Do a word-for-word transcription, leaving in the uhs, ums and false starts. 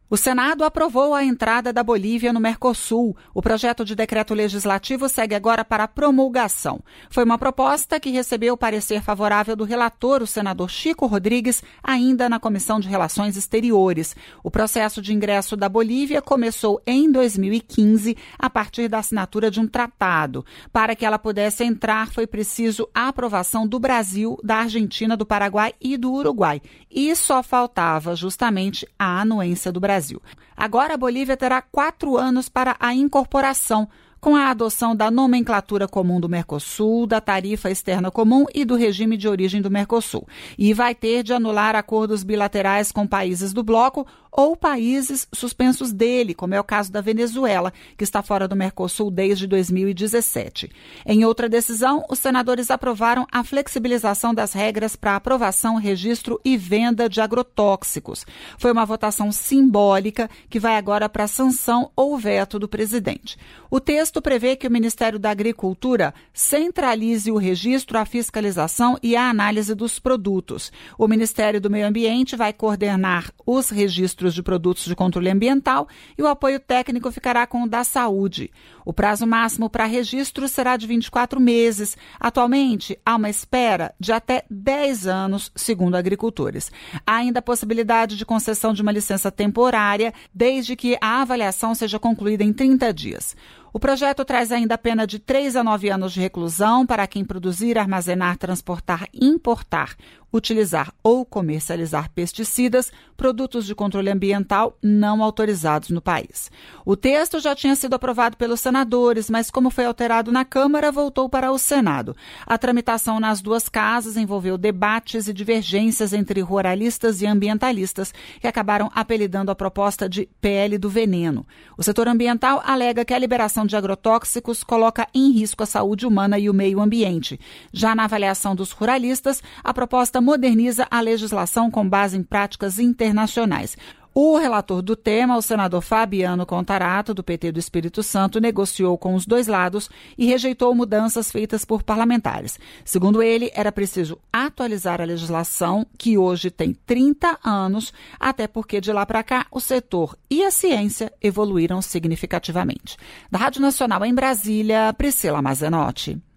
O Senado aprovou a entrada da Bolívia no Mercosul. O projeto de decreto legislativo segue agora para promulgação. Foi uma proposta que recebeu o parecer favorável do relator, o senador Chico Rodrigues, ainda na Comissão de Relações Exteriores. O processo de ingresso da Bolívia começou em dois mil e quinze, a partir da assinatura de um tratado. Para que ela pudesse entrar, foi preciso a aprovação do Brasil, da Argentina, do Paraguai e do Uruguai. E só faltava justamente a anuência do Brasil. Agora a Bolívia terá quatro anos para a incorporação, com a adoção da nomenclatura comum do Mercosul, da tarifa externa comum e do regime de origem do Mercosul. E vai ter de anular acordos bilaterais com países do bloco ou países suspensos dele, como é o caso da Venezuela, que está fora do Mercosul desde dois mil e dezessete. Em outra decisão, os senadores aprovaram a flexibilização das regras para aprovação, registro e venda de agrotóxicos. Foi uma votação simbólica que vai agora para a sanção ou veto do presidente. O texto prevê que o Ministério da Agricultura centralize o registro, a fiscalização e a análise dos produtos. O Ministério do Meio Ambiente vai coordenar os registros de produtos de controle ambiental e o apoio técnico ficará com o da saúde. O prazo máximo para registro será de vinte e quatro meses. Atualmente, há uma espera de até dez anos, segundo agricultores. Há ainda a possibilidade de concessão de uma licença temporária, desde que a avaliação seja concluída em trinta dias. O projeto traz ainda a pena de três a nove anos de reclusão para quem produzir, armazenar, transportar, importar, utilizar ou comercializar pesticidas, produtos de controle ambiental não autorizados no país. O texto já tinha sido aprovado pelos senadores, mas como foi alterado na Câmara, voltou para o Senado. A tramitação nas duas casas envolveu debates e divergências entre ruralistas e ambientalistas, que acabaram apelidando a proposta de P L do veneno. O setor ambiental alega que a liberação de agrotóxicos coloca em risco a saúde humana e o meio ambiente. Já na avaliação dos ruralistas, a proposta moderniza a legislação com base em práticas internacionais. O relator do tema, o senador Fabiano Contarato, do P T do Espírito Santo, negociou com os dois lados e rejeitou mudanças feitas por parlamentares. Segundo ele, era preciso atualizar a legislação, que hoje tem trinta anos, até porque de lá para cá o setor e a ciência evoluíram significativamente. Da Rádio Nacional em Brasília, Priscila Mazenotti.